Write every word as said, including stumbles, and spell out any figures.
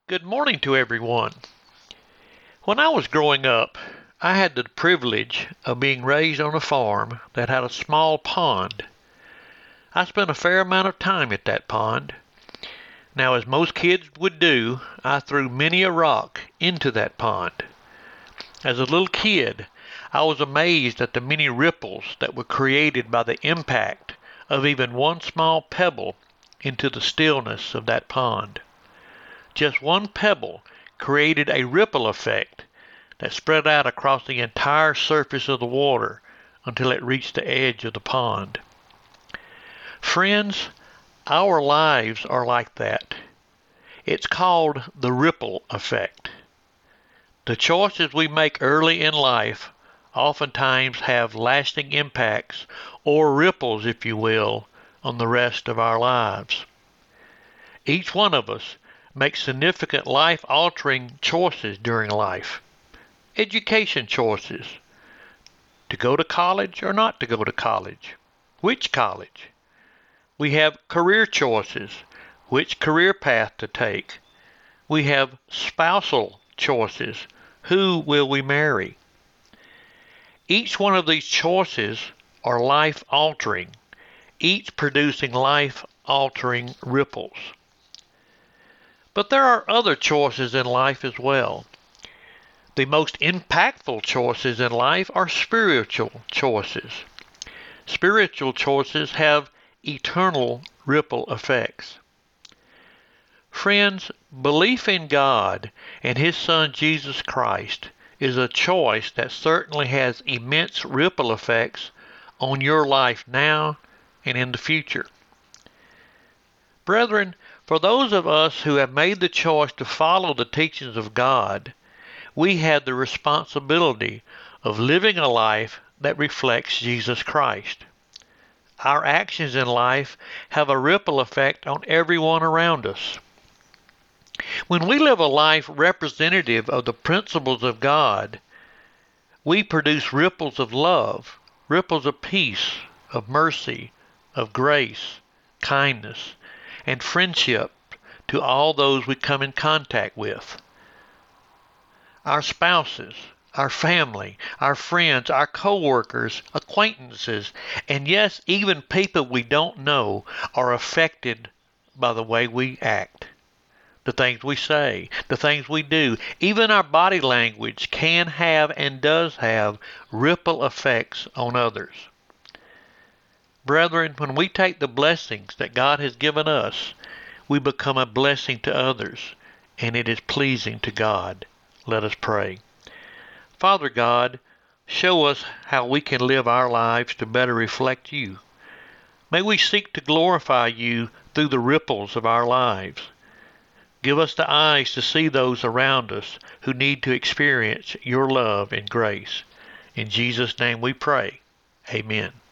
Good morning to everyone. When I was growing up, I had the privilege of being raised on a farm that had a small pond. I spent a fair amount of time at that pond. Now, as most kids would do, I threw many a rock into that pond. As a little kid, I was amazed at the many ripples that were created by the impact of even one small pebble into the stillness of that pond. Just one pebble created a ripple effect that spread out across the entire surface of the water until it reached the edge of the pond. Friends, our lives are like that. It's called the ripple effect. The choices we make early in life oftentimes have lasting impacts, or ripples, if you will, on the rest of our lives. Each one of us makes significant life-altering choices during life. Education choices. To go to college or not to go to college. Which college? We have career choices. Which career path to take. We have spousal choices. Who will we marry? Each one of these choices are life-altering, each producing life-altering ripples. But there are other choices in life as well. The most impactful choices in life are spiritual choices. Spiritual choices have eternal ripple effects. Friends, belief in God and His Son Jesus Christ is a choice that certainly has immense ripple effects on your life now and in the future. Brethren, for those of us who have made the choice to follow the teachings of God, we have the responsibility of living a life that reflects Jesus Christ. Our actions in life have a ripple effect on everyone around us. When we live a life representative of the principles of God, we produce ripples of love, ripples of peace, of mercy, of grace, kindness, and friendship to all those we come in contact with. Our spouses, our family, our friends, our co-workers, acquaintances, and yes, even people we don't know are affected by the way we act, the things we say, the things we do. Even our body language can have and does have ripple effects on others. Brethren, when we take the blessings that God has given us, we become a blessing to others, and it is pleasing to God. Let us pray. Father God, show us how we can live our lives to better reflect You. May we seek to glorify You through the ripples of our lives. Give us the eyes to see those around us who need to experience Your love and grace. In Jesus' name we pray. Amen.